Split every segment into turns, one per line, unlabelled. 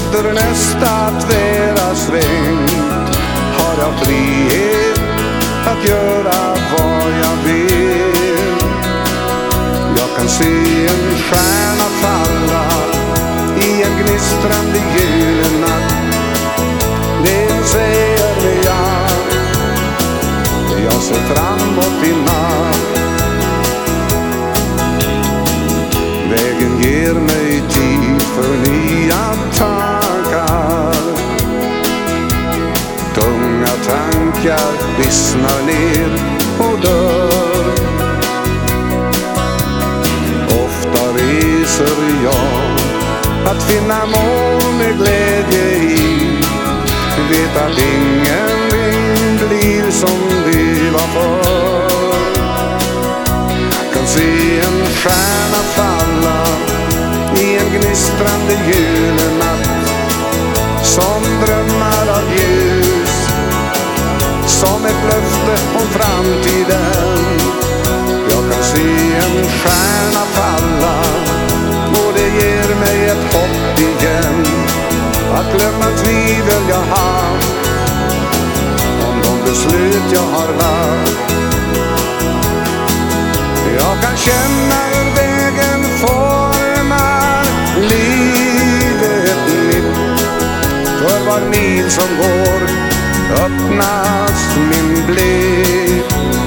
efter nästa tvära sväng har jag frihet att göra vad jag vill. Jag kan se en stjärna falla i en gnistrande julenatt. Det säger jag ser framåt i natt. Vägen ger mig tid för nya tankar. Tunga tankar vissnar ner och dör. Ofta reser jag att finna mål med glädje i. Vet att ingenting blir som det var förr. Kan se en stjärna falla i en gnistrande julenatt. Som drömmar av ljus, som ett löfte om framtiden. Jag kan se en stjärna falla och det ger mig ett hopp igen. Att glömma tvivel jag haft om de beslut jag har lagt. Jag kan känna hur vägen formar livet mitt. För var mil som går öppnas min blick.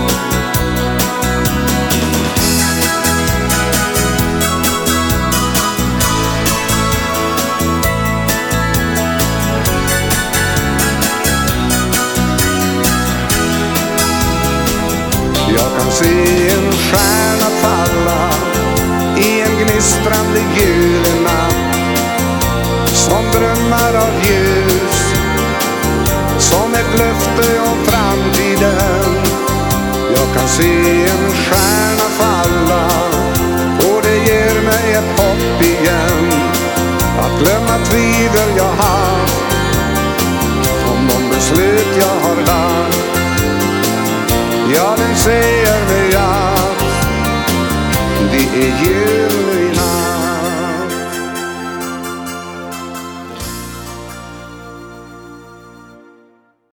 Jag kan se en stjärna falla i en gnistrande julenatt. Som drömmar av ljus, som ett löfte om framtiden. Jag kan se en stjärna